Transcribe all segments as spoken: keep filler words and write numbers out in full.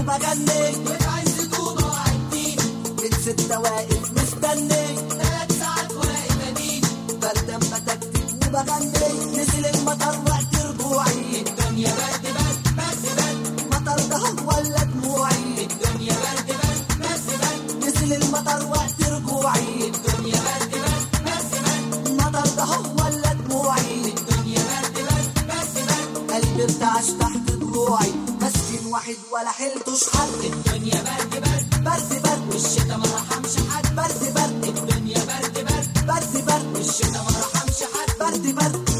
وبغني وفي عز طوبة وعديني من ستة واقف مستني ثلاث ساعات واقف أديني بردان بتكتك وبغني نزل المطر وقت رجوعي الدنيا برد برد برد برد مطر ده ولا دموعي الدنيا برد برد برد برد نزل المطر وقت رجوعي الدنيا برد برد برد برد مطر ده ولا دموعي الدنيا برد برد برد برد قلبي ارتعش تحت ضلوعي مسكين واحد ولا حلتوش حد الدنيا برد برد برد برد والشتا ما رحمش حد برد برد الدنيا برد برد برد برد والشتا ما رحمش حد برد برد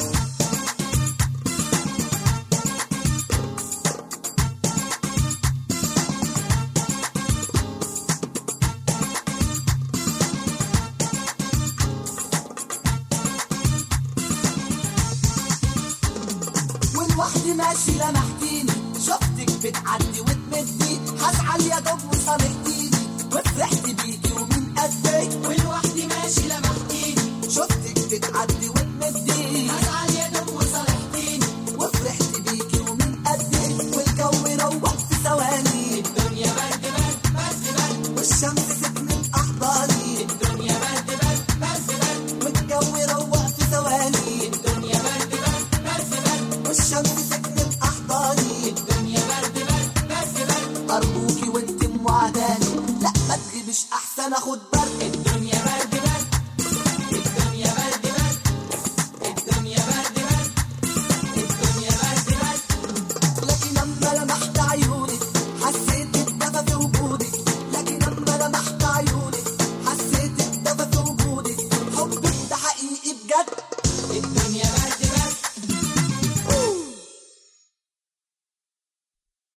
والوحدي ماشي لمحتيني شفتك بتعدي وتمدي هزعل يا دوب وصالحتيني وفرحت بيكي ومن قدك والوحدي ماشي لمحتيني شفتك بتعدي وتمدي هزعل يا دوب وصالحتيني وفرحت بيكي ومن قدك والجو روح في ثواني الدنيا برد برد برد برد والشمس سكنت أحضاني الدنيا برد برد برد برد والجو روح في ثواني الدنيا برد برد برد برد والشمس